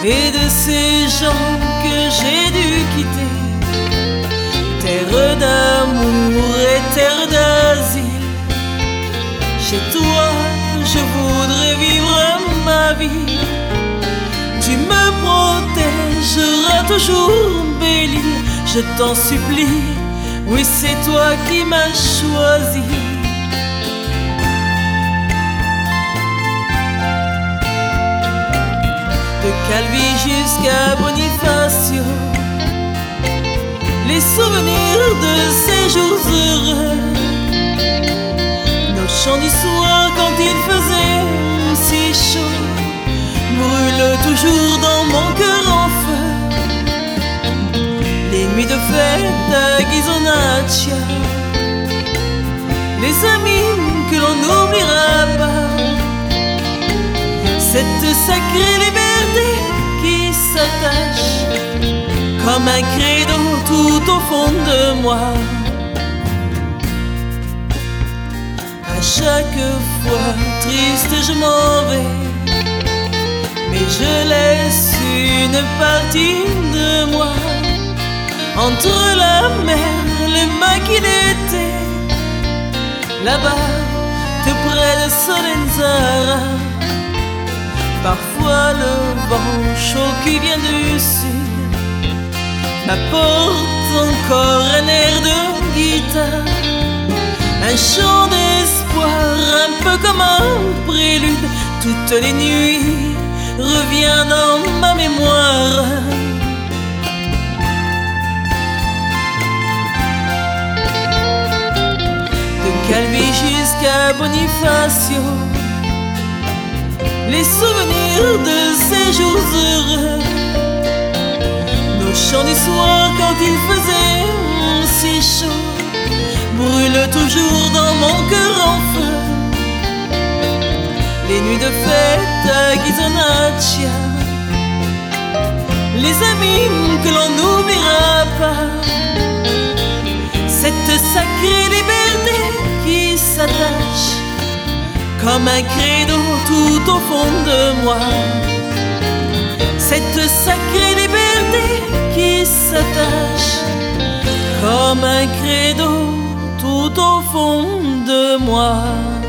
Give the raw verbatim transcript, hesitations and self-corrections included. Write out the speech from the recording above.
et de ces gens que j'ai dû quitter, terre d'amour et terre d'asile. Chez toi, je voudrais vivre ma vie. Tu me protégeras toujours, belle île, je t'en supplie. Oui, c'est toi qui m'as choisi. De Calvi jusqu'à Bonifacio, les souvenirs de ces jours heureux, nos chants du soir quand il faisait si chaud, brûlent toujours dans mon cœur en feu. Les nuits de fête à Ghisonaccia, les amis que l'on n'oubliera pas, cette sacrée liberté qui s'attache comme un credo tout au fond de moi. À chaque fois triste je m'en vais, mais je laisse une partie de moi entre la mer, les maquis d'été, là-bas, tout près de Solenzara. Parfois le vent chaud qui vient du sud m'apporte encore un air de guitare, un chant d'espoir, un peu comme un prélude. Toutes les nuits revient dans ma mémoire. De Calvi jusqu'à Bonifacio, les souvenirs de ces jours heureux, nos chants du soir quand il faisait si chaud, brûlent toujours dans mon cœur en feu. Les nuits de fête à Ghisonaccia, les amis que l'on n'oubliera pas, cette sacrée liberté qui s'attache comme un credo tout au fond de moi, cette sacrée liberté qui s'attache comme un credo tout au fond de moi.